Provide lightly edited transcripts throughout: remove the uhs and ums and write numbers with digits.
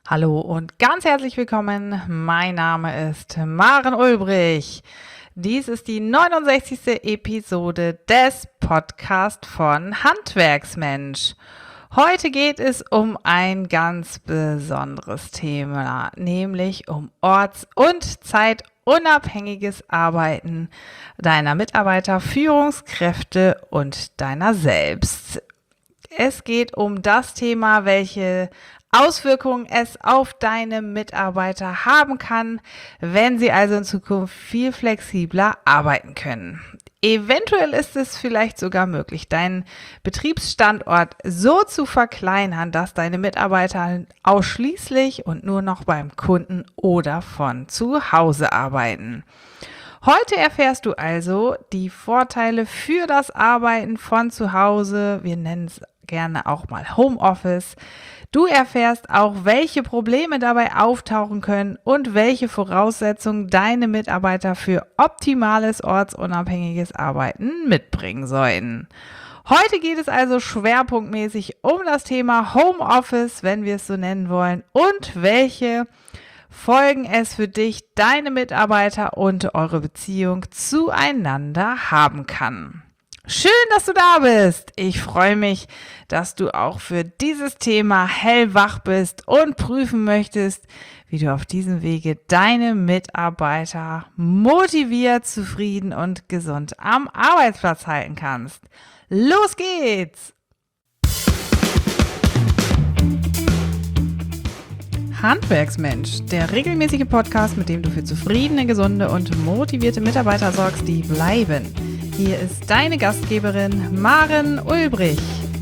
Hallo und ganz herzlich willkommen. Mein Name ist Maren Ulbrich. Dies ist die 69. Episode des Podcasts von Handwerksmensch. Heute geht es um ein ganz besonderes Thema, nämlich um orts- und zeitunabhängiges Arbeiten deiner Mitarbeiter, Führungskräfte und deiner selbst. Es geht um das Thema, welche Auswirkungen es auf deine Mitarbeiter haben kann, wenn sie also in Zukunft viel flexibler arbeiten können. Eventuell ist es vielleicht sogar möglich, deinen Betriebsstandort so zu verkleinern, dass deine Mitarbeiter ausschließlich und nur noch beim Kunden oder von zu Hause arbeiten. Heute erfährst du also die Vorteile für das Arbeiten von zu Hause. Wir nennen es gerne auch mal Homeoffice. Du erfährst auch, welche Probleme dabei auftauchen können und welche Voraussetzungen deine Mitarbeiter für optimales ortsunabhängiges Arbeiten mitbringen sollten. Heute geht es also schwerpunktmäßig um das Thema Homeoffice, wenn wir es so nennen wollen, und welche Folgen es für dich, deine Mitarbeiter und eure Beziehung zueinander haben kann. Schön, dass du da bist. Ich freue mich, dass du auch für dieses Thema hellwach bist und prüfen möchtest, wie du auf diesem Wege deine Mitarbeiter motiviert, zufrieden und gesund am Arbeitsplatz halten kannst. Los geht's! Handwerksmensch, der regelmäßige Podcast, mit dem du für zufriedene, gesunde und motivierte Mitarbeiter sorgst, die bleiben. Hier ist deine Gastgeberin Maren Ulbrich.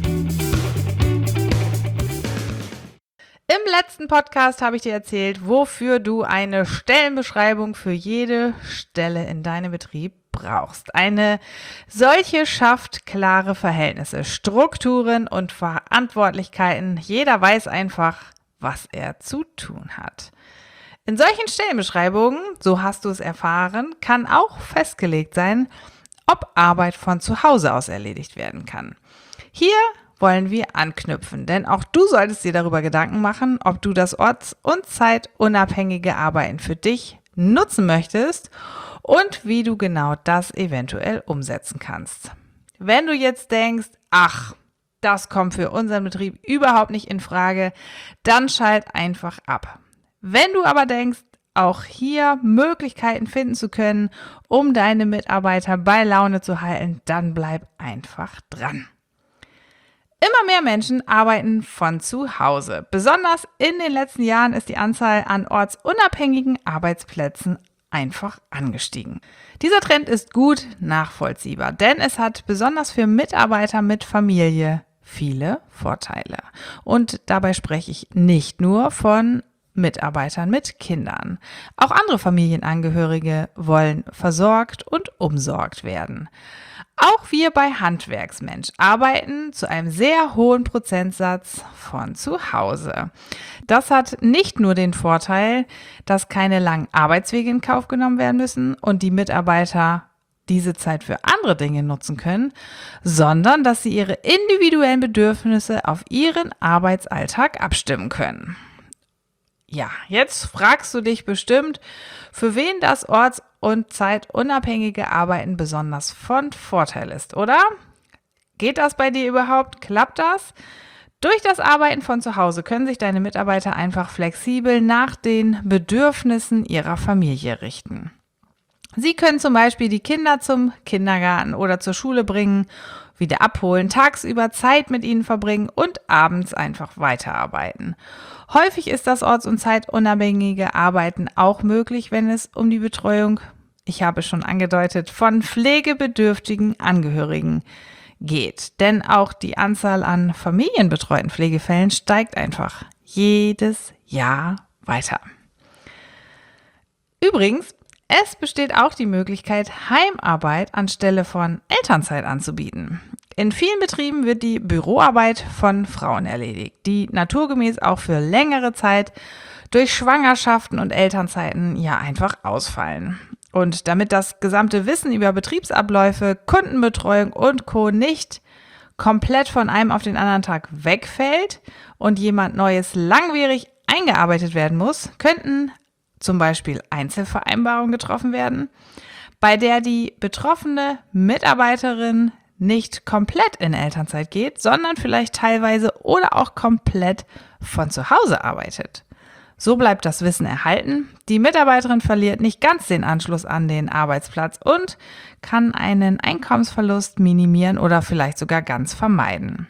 Im letzten Podcast habe ich dir erzählt, wofür du eine Stellenbeschreibung für jede Stelle in deinem Betrieb brauchst. Eine solche schafft klare Verhältnisse, Strukturen und Verantwortlichkeiten. Jeder weiß einfach, was er zu tun hat. In solchen Stellenbeschreibungen, so hast du es erfahren, kann auch festgelegt sein, ob Arbeit von zu Hause aus erledigt werden kann. Hier wollen wir anknüpfen, denn auch du solltest dir darüber Gedanken machen, ob du das orts- und zeitunabhängige Arbeiten für dich nutzen möchtest und wie du genau das eventuell umsetzen kannst. Wenn du jetzt denkst, ach, das kommt für unseren Betrieb überhaupt nicht in Frage, dann schalt einfach ab. Wenn du aber denkst, auch hier Möglichkeiten finden zu können, um deine Mitarbeiter bei Laune zu halten, dann bleib einfach dran. Immer mehr Menschen arbeiten von zu Hause. Besonders in den letzten Jahren ist die Anzahl an ortsunabhängigen Arbeitsplätzen einfach angestiegen. Dieser Trend ist gut nachvollziehbar, denn es hat besonders für Mitarbeiter mit Familie viele Vorteile. Und dabei spreche ich nicht nur von Mitarbeitern mit Kindern. Auch andere Familienangehörige wollen versorgt und umsorgt werden. Auch wir bei Handwerksmensch arbeiten zu einem sehr hohen Prozentsatz von zu Hause. Das hat nicht nur den Vorteil, dass keine langen Arbeitswege in Kauf genommen werden müssen und die Mitarbeiter diese Zeit für andere Dinge nutzen können, sondern dass sie ihre individuellen Bedürfnisse auf ihren Arbeitsalltag abstimmen können. Ja, jetzt fragst du dich bestimmt, für wen das orts- und zeitunabhängige Arbeiten besonders von Vorteil ist, oder? Geht das bei dir überhaupt? Klappt das? Durch das Arbeiten von zu Hause können sich deine Mitarbeiter einfach flexibel nach den Bedürfnissen ihrer Familie richten. Sie können zum Beispiel die Kinder zum Kindergarten oder zur Schule bringen, wieder abholen, tagsüber Zeit mit ihnen verbringen und abends einfach weiterarbeiten. Häufig ist das orts- und zeitunabhängige Arbeiten auch möglich, wenn es um die Betreuung, ich habe schon angedeutet, von pflegebedürftigen Angehörigen geht. Denn auch die Anzahl an familienbetreuten Pflegefällen steigt einfach jedes Jahr weiter. Übrigens, es besteht auch die Möglichkeit, Heimarbeit anstelle von Elternzeit anzubieten. In vielen Betrieben wird die Büroarbeit von Frauen erledigt, die naturgemäß auch für längere Zeit durch Schwangerschaften und Elternzeiten ja einfach ausfallen. Und damit das gesamte Wissen über Betriebsabläufe, Kundenbetreuung und Co. nicht komplett von einem auf den anderen Tag wegfällt und jemand Neues langwierig eingearbeitet werden muss, könnten zum Beispiel Einzelvereinbarungen getroffen werden, bei der die betroffene Mitarbeiterin nicht komplett in Elternzeit geht, sondern vielleicht teilweise oder auch komplett von zu Hause arbeitet. So bleibt das Wissen erhalten, die Mitarbeiterin verliert nicht ganz den Anschluss an den Arbeitsplatz und kann einen Einkommensverlust minimieren oder vielleicht sogar ganz vermeiden.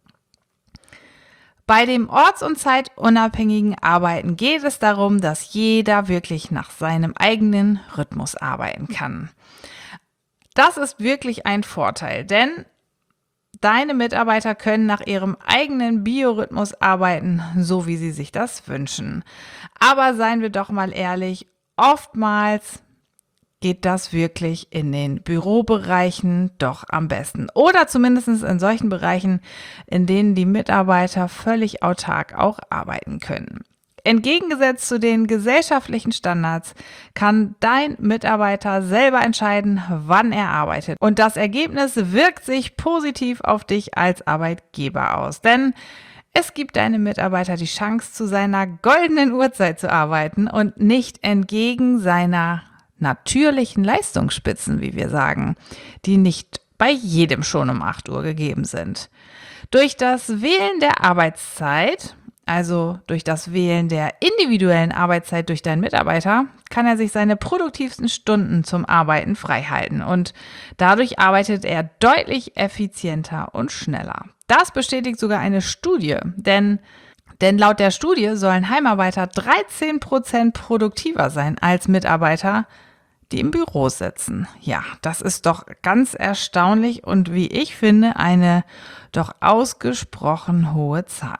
Bei dem orts- und zeitunabhängigen Arbeiten geht es darum, dass jeder wirklich nach seinem eigenen Rhythmus arbeiten kann. Das ist wirklich ein Vorteil, denn deine Mitarbeiter können nach ihrem eigenen Biorhythmus arbeiten, so wie sie sich das wünschen. Aber seien wir doch mal ehrlich, oftmals geht das wirklich in den Bürobereichen doch am besten. Oder zumindest in solchen Bereichen, in denen die Mitarbeiter völlig autark auch arbeiten können. Entgegengesetzt zu den gesellschaftlichen Standards kann dein Mitarbeiter selber entscheiden, wann er arbeitet. Und das Ergebnis wirkt sich positiv auf dich als Arbeitgeber aus. Denn es gibt deinem Mitarbeiter die Chance, zu seiner goldenen Uhrzeit zu arbeiten und nicht entgegen seiner natürlichen Leistungsspitzen, wie wir sagen, die nicht bei jedem schon um 8 Uhr gegeben sind. Durch das Wählen der Arbeitszeit, also durch das Wählen der individuellen Arbeitszeit durch deinen Mitarbeiter, kann er sich seine produktivsten Stunden zum Arbeiten freihalten und dadurch arbeitet er deutlich effizienter und schneller. Das bestätigt sogar eine Studie, denn laut der Studie sollen Heimarbeiter 13% produktiver sein als Mitarbeiter, die im Büro sitzen. Ja, das ist doch ganz erstaunlich und wie ich finde, eine doch ausgesprochen hohe Zahl.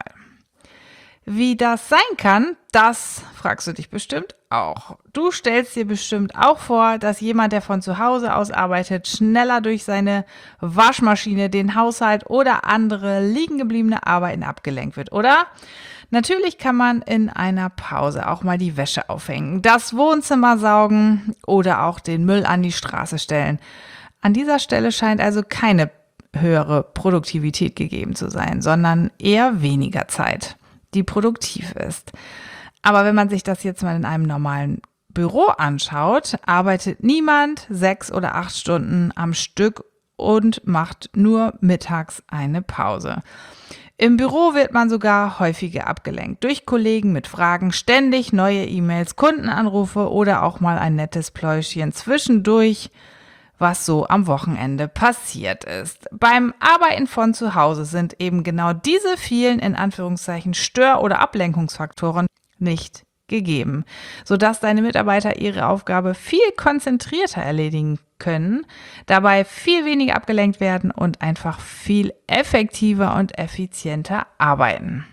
Wie das sein kann, das fragst du dich bestimmt auch. Du stellst dir bestimmt auch vor, dass jemand, der von zu Hause aus arbeitet, schneller durch seine Waschmaschine, den Haushalt oder andere liegen gebliebene Arbeiten abgelenkt wird, oder? Natürlich kann man in einer Pause auch mal die Wäsche aufhängen, das Wohnzimmer saugen oder auch den Müll an die Straße stellen. An dieser Stelle scheint also keine höhere Produktivität gegeben zu sein, sondern eher weniger Zeit, die produktiv ist. Aber wenn man sich das jetzt mal in einem normalen Büro anschaut, arbeitet niemand 6 oder 8 Stunden am Stück und macht nur mittags eine Pause. Im Büro wird man sogar häufiger abgelenkt durch Kollegen mit Fragen, ständig neue E-Mails, Kundenanrufe oder auch mal ein nettes Pläuschchen zwischendurch, was so am Wochenende passiert ist. Beim Arbeiten von zu Hause sind eben genau diese vielen in Anführungszeichen Stör- oder Ablenkungsfaktoren nicht gegeben, sodass deine Mitarbeiter ihre Aufgabe viel konzentrierter erledigen können, dabei viel weniger abgelenkt werden und einfach viel effektiver und effizienter arbeiten.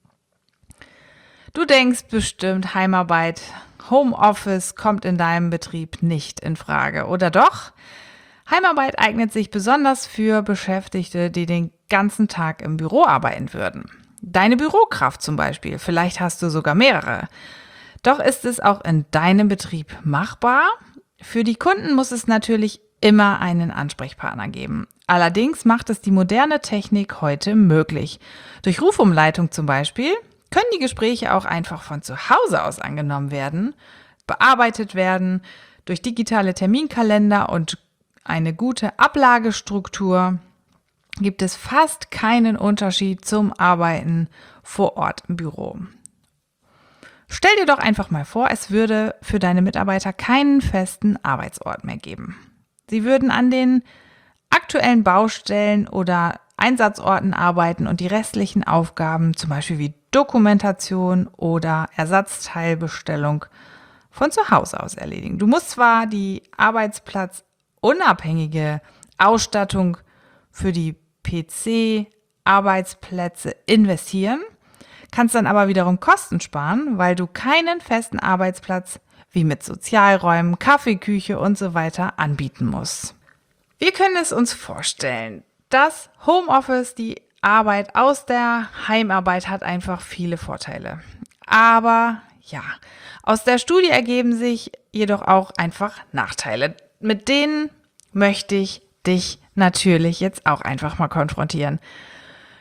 Du denkst bestimmt, Heimarbeit, Homeoffice kommt in deinem Betrieb nicht in Frage, oder doch? Heimarbeit eignet sich besonders für Beschäftigte, die den ganzen Tag im Büro arbeiten würden. Deine Bürokraft zum Beispiel, vielleicht hast du sogar mehrere. Doch ist es auch in deinem Betrieb machbar? Für die Kunden muss es natürlich immer einen Ansprechpartner geben. Allerdings macht es die moderne Technik heute möglich. Durch Rufumleitung zum Beispiel können die Gespräche auch einfach von zu Hause aus angenommen werden, bearbeitet werden. Durch digitale Terminkalender und eine gute Ablagestruktur gibt es fast keinen Unterschied zum Arbeiten vor Ort im Büro. Stell dir doch einfach mal vor, es würde für deine Mitarbeiter keinen festen Arbeitsort mehr geben. Sie würden an den aktuellen Baustellen oder Einsatzorten arbeiten und die restlichen Aufgaben, zum Beispiel wie Dokumentation oder Ersatzteilbestellung, von zu Hause aus erledigen. Du musst zwar die arbeitsplatzunabhängige Ausstattung für die PC-Arbeitsplätze investieren, kannst dann aber wiederum Kosten sparen, weil du keinen festen Arbeitsplatz wie mit Sozialräumen, Kaffeeküche und so weiter anbieten musst. Wir können es uns vorstellen, das Homeoffice, die Arbeit aus der Heimarbeit hat einfach viele Vorteile. Aber ja, aus der Studie ergeben sich jedoch auch einfach Nachteile. Mit denen möchte ich dich natürlich jetzt auch einfach mal konfrontieren.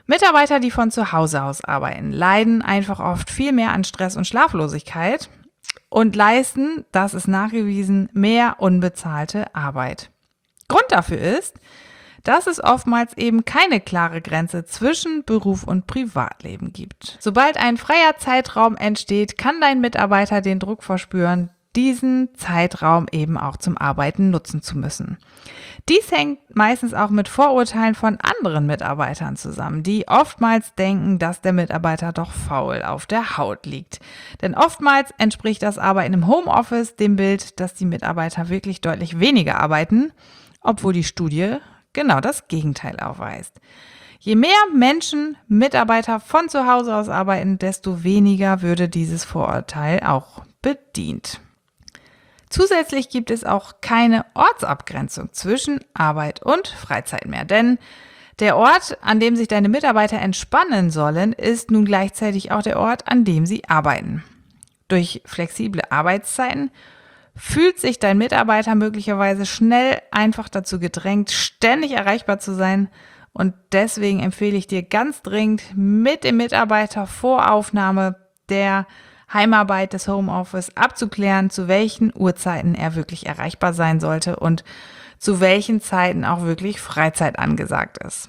Mitarbeiter, die von zu Hause aus arbeiten, leiden einfach oft viel mehr an Stress und Schlaflosigkeit und leisten, das ist nachgewiesen, mehr unbezahlte Arbeit. Grund dafür ist, dass es oftmals eben keine klare Grenze zwischen Beruf und Privatleben gibt. Sobald ein freier Zeitraum entsteht, kann dein Mitarbeiter den Druck verspüren, diesen Zeitraum eben auch zum Arbeiten nutzen zu müssen. Dies hängt meistens auch mit Vorurteilen von anderen Mitarbeitern zusammen, die oftmals denken, dass der Mitarbeiter doch faul auf der Haut liegt. Denn oftmals entspricht das Arbeiten im Homeoffice dem Bild, dass die Mitarbeiter wirklich deutlich weniger arbeiten, obwohl die Studie genau das Gegenteil aufweist. Je mehr Menschen, Mitarbeiter von zu Hause aus arbeiten, desto weniger würde dieses Vorurteil auch bedient. Zusätzlich gibt es auch keine Ortsabgrenzung zwischen Arbeit und Freizeit mehr, denn der Ort, an dem sich deine Mitarbeiter entspannen sollen, ist nun gleichzeitig auch der Ort, an dem sie arbeiten. Durch flexible Arbeitszeiten fühlt sich dein Mitarbeiter möglicherweise schnell einfach dazu gedrängt, ständig erreichbar zu sein. Und deswegen empfehle ich dir ganz dringend, mit dem Mitarbeiter vor Aufnahme der Heimarbeit des Homeoffice abzuklären, zu welchen Uhrzeiten er wirklich erreichbar sein sollte und zu welchen Zeiten auch wirklich Freizeit angesagt ist.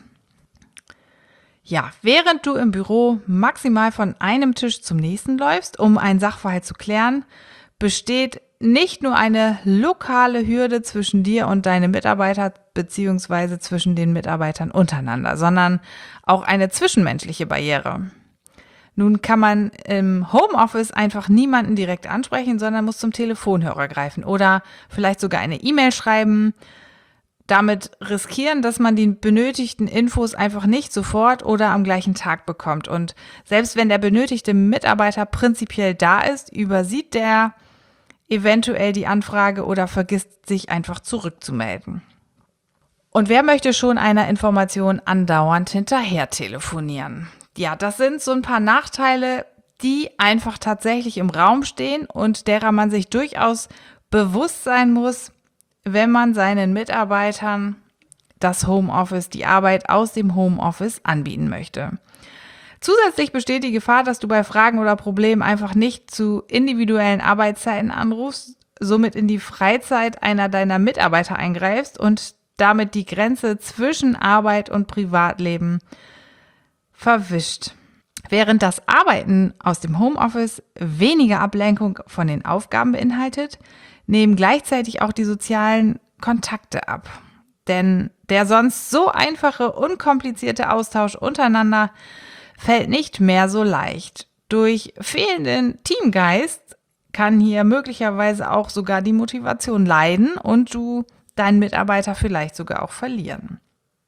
Ja, während du im Büro maximal von einem Tisch zum nächsten läufst, um einen Sachverhalt zu klären, besteht nicht nur eine lokale Hürde zwischen dir und deinem Mitarbeiter beziehungsweise zwischen den Mitarbeitern untereinander, sondern auch eine zwischenmenschliche Barriere. Nun kann man im Homeoffice einfach niemanden direkt ansprechen, sondern muss zum Telefonhörer greifen oder vielleicht sogar eine E-Mail schreiben, damit riskieren, dass man die benötigten Infos einfach nicht sofort oder am gleichen Tag bekommt. Und selbst wenn der benötigte Mitarbeiter prinzipiell da ist, übersieht der eventuell die Anfrage oder vergisst sich einfach zurückzumelden. Und wer möchte schon einer Information andauernd hinterher telefonieren? Ja, das sind so ein paar Nachteile, die einfach tatsächlich im Raum stehen und derer man sich durchaus bewusst sein muss, wenn man seinen Mitarbeitern das Homeoffice, die Arbeit aus dem Homeoffice anbieten möchte. Zusätzlich besteht die Gefahr, dass du bei Fragen oder Problemen einfach nicht zu individuellen Arbeitszeiten anrufst, somit in die Freizeit einer deiner Mitarbeiter eingreifst und damit die Grenze zwischen Arbeit und Privatleben verwischt. Während das Arbeiten aus dem Homeoffice weniger Ablenkung von den Aufgaben beinhaltet, nehmen gleichzeitig auch die sozialen Kontakte ab. Denn der sonst so einfache, unkomplizierte Austausch untereinander fällt nicht mehr so leicht. Durch fehlenden Teamgeist kann hier möglicherweise auch sogar die Motivation leiden und du deinen Mitarbeiter vielleicht sogar auch verlieren.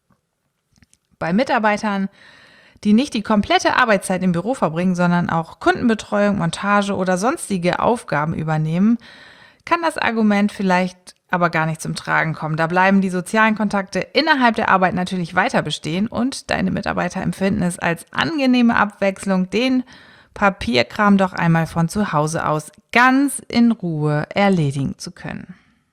Bei Mitarbeitern, die nicht die komplette Arbeitszeit im Büro verbringen, sondern auch Kundenbetreuung, Montage oder sonstige Aufgaben übernehmen, kann das Argument vielleicht aber gar nicht zum Tragen kommen. Da bleiben die sozialen Kontakte innerhalb der Arbeit natürlich weiter bestehen und deine Mitarbeiter empfinden es als angenehme Abwechslung, den Papierkram doch einmal von zu Hause aus ganz in Ruhe erledigen zu können.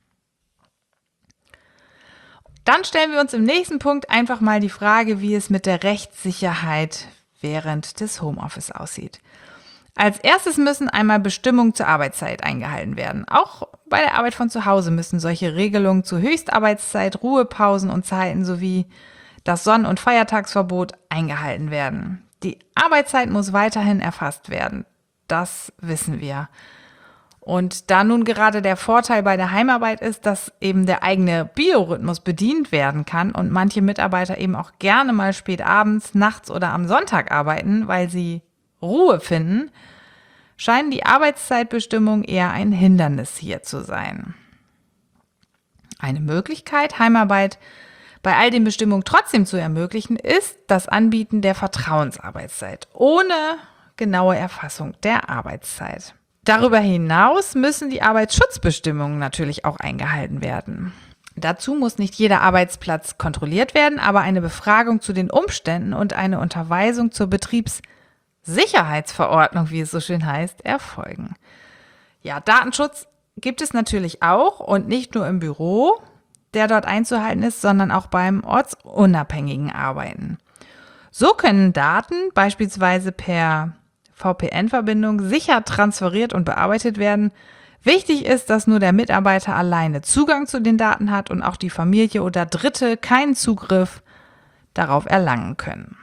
Dann stellen wir uns im nächsten Punkt einfach mal die Frage, wie es mit der Rechtssicherheit während des Homeoffice aussieht. Als erstes müssen einmal Bestimmungen zur Arbeitszeit eingehalten werden. Auch bei der Arbeit von zu Hause müssen solche Regelungen zu Höchstarbeitszeit, Ruhepausen und Zeiten sowie das Sonn- und Feiertagsverbot eingehalten werden. Die Arbeitszeit muss weiterhin erfasst werden. Das wissen wir. Und da nun gerade der Vorteil bei der Heimarbeit ist, dass eben der eigene Biorhythmus bedient werden kann und manche Mitarbeiter eben auch gerne mal spät abends, nachts oder am Sonntag arbeiten, weil sie Ruhe finden, scheinen die Arbeitszeitbestimmungen eher ein Hindernis hier zu sein. Eine Möglichkeit, Heimarbeit bei all den Bestimmungen trotzdem zu ermöglichen, ist das Anbieten der Vertrauensarbeitszeit ohne genaue Erfassung der Arbeitszeit. Darüber hinaus müssen die Arbeitsschutzbestimmungen natürlich auch eingehalten werden. Dazu muss nicht jeder Arbeitsplatz kontrolliert werden, aber eine Befragung zu den Umständen und eine Unterweisung zur Betriebssicherheitsverordnung, wie es so schön heißt, erfolgen. Ja, Datenschutz gibt es natürlich auch und nicht nur im Büro, der dort einzuhalten ist, sondern auch beim ortsunabhängigen Arbeiten. So können Daten beispielsweise per VPN-Verbindung sicher transferiert und bearbeitet werden. Wichtig ist, dass nur der Mitarbeiter alleine Zugang zu den Daten hat und auch die Familie oder Dritte keinen Zugriff darauf erlangen können.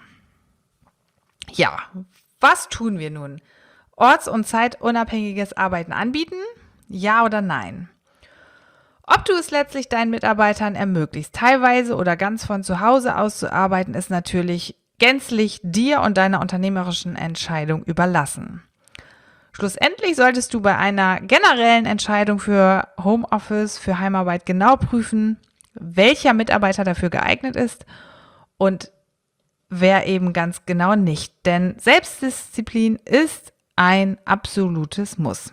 Ja, was tun wir nun? Orts- und zeitunabhängiges Arbeiten anbieten? Ja oder nein? Ob du es letztlich deinen Mitarbeitern ermöglicht, teilweise oder ganz von zu Hause aus zu arbeiten, ist natürlich gänzlich dir und deiner unternehmerischen Entscheidung überlassen. Schlussendlich solltest du bei einer generellen Entscheidung für Homeoffice, für Heimarbeit genau prüfen, welcher Mitarbeiter dafür geeignet ist und wer eben ganz genau nicht. Denn Selbstdisziplin ist ein absolutes Muss.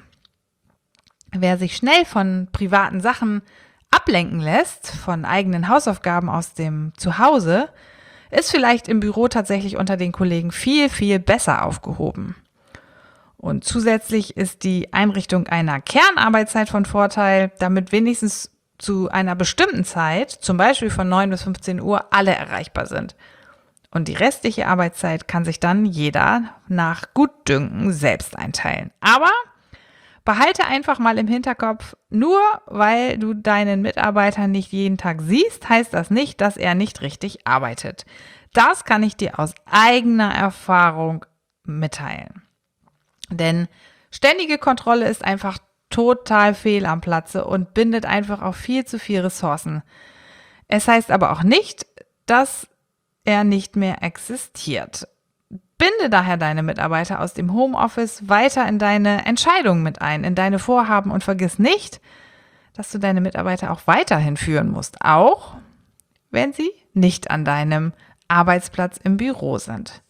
Wer sich schnell von privaten Sachen ablenken lässt, von eigenen Hausaufgaben aus dem Zuhause, ist vielleicht im Büro tatsächlich unter den Kollegen viel, viel besser aufgehoben. Und zusätzlich ist die Einrichtung einer Kernarbeitszeit von Vorteil, damit wenigstens zu einer bestimmten Zeit, zum Beispiel von 9 bis 15 Uhr, alle erreichbar sind. Und die restliche Arbeitszeit kann sich dann jeder nach Gutdünken selbst einteilen. Aber behalte einfach mal im Hinterkopf, nur weil du deinen Mitarbeiter nicht jeden Tag siehst, heißt das nicht, dass er nicht richtig arbeitet. Das kann ich dir aus eigener Erfahrung mitteilen. Denn ständige Kontrolle ist einfach total fehl am Platze und bindet einfach auch viel zu viel Ressourcen. Es heißt aber auch nicht, dass er nicht mehr existiert. Binde daher deine Mitarbeiter aus dem Homeoffice weiter in deine Entscheidungen mit ein, in deine Vorhaben und vergiss nicht, dass du deine Mitarbeiter auch weiterhin führen musst, auch wenn sie nicht an deinem Arbeitsplatz im Büro sind.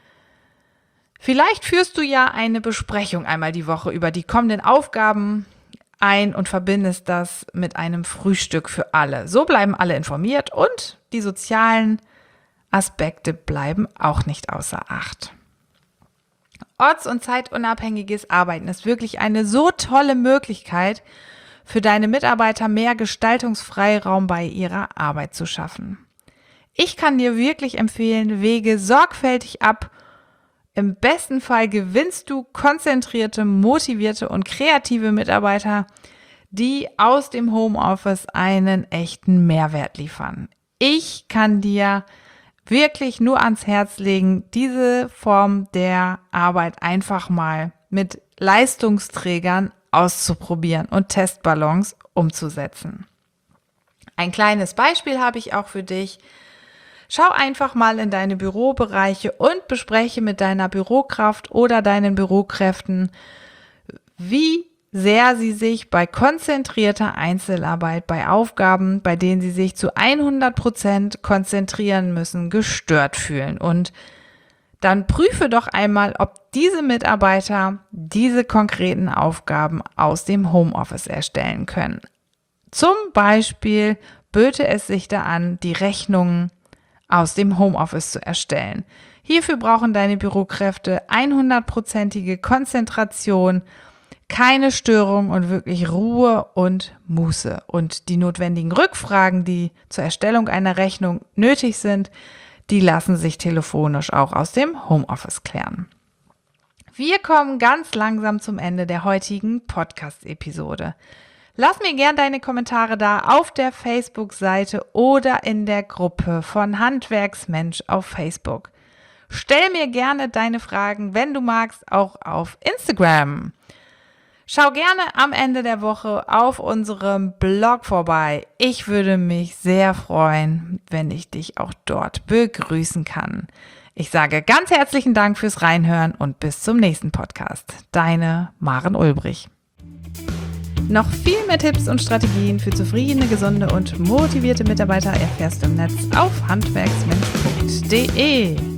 Vielleicht führst du ja eine Besprechung einmal die Woche über die kommenden Aufgaben ein und verbindest das mit einem Frühstück für alle. So bleiben alle informiert und die sozialen Aspekte bleiben auch nicht außer Acht. Orts- und zeitunabhängiges Arbeiten ist wirklich eine so tolle Möglichkeit, für deine Mitarbeiter mehr Gestaltungsfreiraum bei ihrer Arbeit zu schaffen. Ich kann dir wirklich empfehlen, wege sorgfältig ab. Im besten Fall gewinnst du konzentrierte, motivierte und kreative Mitarbeiter, die aus dem Homeoffice einen echten Mehrwert liefern. Ich kann dir wirklich nur ans Herz legen, diese Form der Arbeit einfach mal mit Leistungsträgern auszuprobieren und Testballons umzusetzen. Ein kleines Beispiel habe ich auch für dich. Schau einfach mal in deine Bürobereiche und bespreche mit deiner Bürokraft oder deinen Bürokräften, wie sehr sie sich bei konzentrierter Einzelarbeit, bei Aufgaben, bei denen sie sich zu 100% konzentrieren müssen, gestört fühlen. Und dann prüfe doch einmal, ob diese Mitarbeiter diese konkreten Aufgaben aus dem Homeoffice erstellen können. Zum Beispiel böte es sich da an, die Rechnungen aus dem Homeoffice zu erstellen. Hierfür brauchen deine Bürokräfte 100%ige Konzentration, keine Störung und wirklich Ruhe und Muße. Und die notwendigen Rückfragen, die zur Erstellung einer Rechnung nötig sind, die lassen sich telefonisch auch aus dem Homeoffice klären. Wir kommen ganz langsam zum Ende der heutigen Podcast-Episode. Lass mir gern deine Kommentare da auf der Facebook-Seite oder in der Gruppe von Handwerksmensch auf Facebook. Stell mir gerne deine Fragen, wenn du magst, auch auf Instagram. Schau gerne am Ende der Woche auf unserem Blog vorbei. Ich würde mich sehr freuen, wenn ich dich auch dort begrüßen kann. Ich sage ganz herzlichen Dank fürs Reinhören und bis zum nächsten Podcast. Deine Maren Ulbrich. Noch viel mehr Tipps und Strategien für zufriedene, gesunde und motivierte Mitarbeiter erfährst du im Netz auf handwerksmensch.de.